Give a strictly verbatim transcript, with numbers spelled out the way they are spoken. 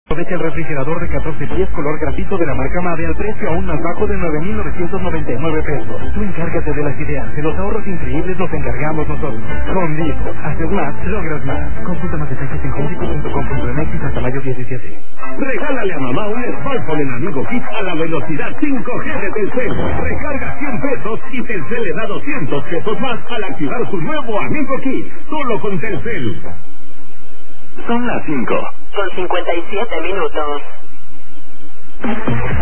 Aprovecha el refrigerador de catorce pies color grafito de la marca Mave al precio aún más bajo de nueve mil novecientos noventa y nueve pesos. Tú encárgate de las ideas, de los ahorros increíbles los encargamos nosotros. Con Vivo, haces más, logras más. Consulta más detalles en home depot punto com punto m x hasta mayo diecisiete. Regálale a mamá un smartphone en Amigo Kit a la velocidad cinco G de Telcel. Recarga cien pesos y Telcel le da doscientos pesos más al activar su nuevo Amigo Kit. Solo con Telcel. Son las cinco. Con cincuenta y siete minutos.